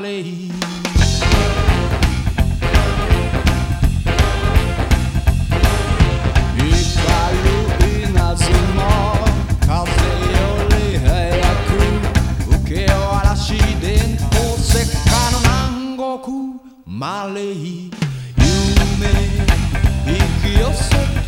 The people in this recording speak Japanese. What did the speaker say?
レイ稲妻風より早く受け嵐伝統石化の南国マレイ夢引き寄せ